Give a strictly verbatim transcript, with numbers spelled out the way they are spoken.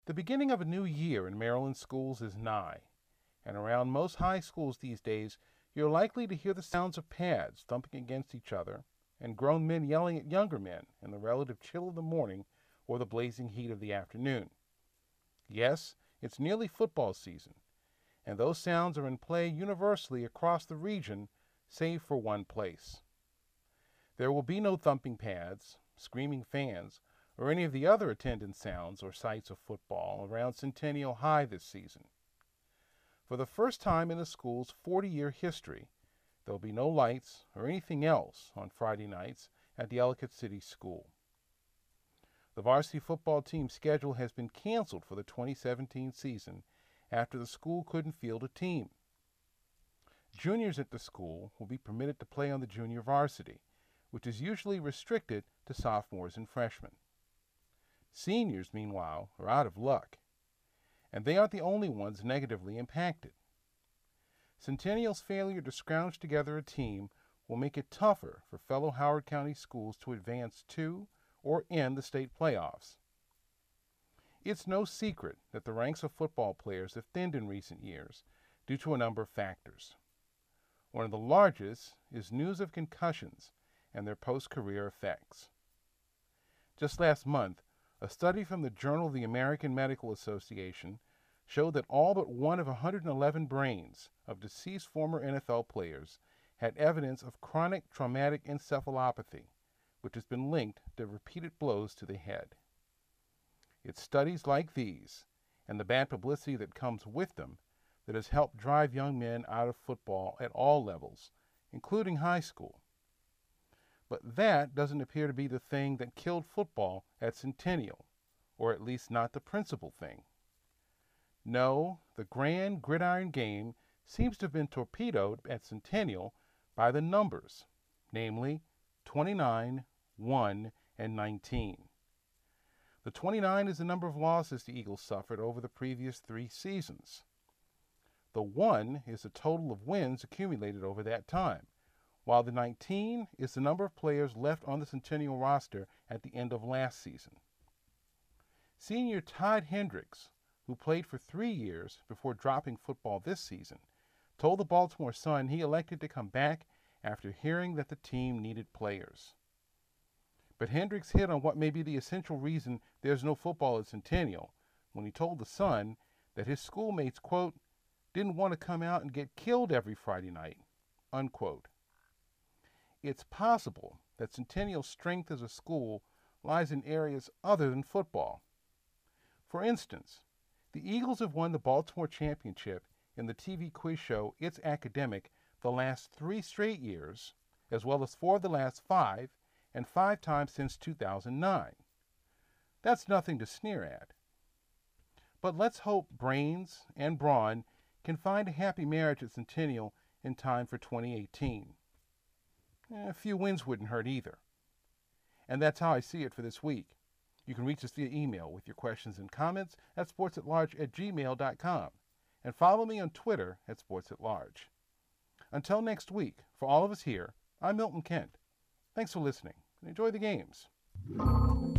The beginning of a new year in Maryland schools is nigh, and around most high schools these days, you're likely to hear the sounds of pads thumping against each other and grown men yelling at younger men in the relative chill of the morning or the blazing heat of the afternoon. Yes, it's nearly football season, and those sounds are in play universally across the region, save for one place. There will be no thumping pads, screaming fans, or any of the other attendant sounds or sights of football around Centennial High this season. For the first time in the school's forty-year history, there will be no lights or anything else on Friday nights at the Ellicott City School. The varsity football team's schedule has been canceled for the twenty seventeen season after the school couldn't field a team. Juniors at the school will be permitted to play on the junior varsity, which is usually restricted to sophomores and freshmen. Seniors, meanwhile, are out of luck, and they aren't the only ones negatively impacted. Centennial's failure to scrounge together a team will make it tougher for fellow Howard County schools to advance to or in the state playoffs. It's no secret that the ranks of football players have thinned in recent years due to a number of factors. One of the largest is news of concussions and their post-career effects. Just last month, a study from the Journal of the American Medical Association showed that all but one of one hundred eleven brains of deceased former N F L players had evidence of chronic traumatic encephalopathy, which has been linked to repeated blows to the head. It's studies like these and the bad publicity that comes with them that has helped drive young men out of football at all levels, including high school. But that doesn't appear to be the thing that killed football at Centennial, or at least not the principal thing. No, the grand gridiron game seems to have been torpedoed at Centennial by the numbers, namely twenty-nine, one, and nineteen. The twenty-nine is the number of losses the Eagles suffered over the previous three seasons. The one is the total of wins accumulated over that time, while the nineteen is the number of players left on the Centennial roster at the end of last season. Senior Todd Hendricks, who played for three years before dropping football this season, told the Baltimore Sun he elected to come back after hearing that the team needed players. But Hendricks hit on what may be the essential reason there's no football at Centennial when he told the Sun that his schoolmates, quote, didn't want to come out and get killed every Friday night, unquote. It's possible that Centennial's strength as a school lies in areas other than football. For instance, the Eagles have won the Baltimore Championship in the T V quiz show It's Academic the last three straight years, as well as four of the last five, and five times since two thousand nine. That's nothing to sneer at. But let's hope brains and brawn can find a happy marriage at Centennial in time for twenty eighteen. A few wins wouldn't hurt either. And that's how I see it for this week. You can reach us via email with your questions and comments at sportsatlarge at gmail dot com and follow me on Twitter at sportsatlarge. Until next week, for all of us here, I'm Milton Kent. Thanks for listening and enjoy the games.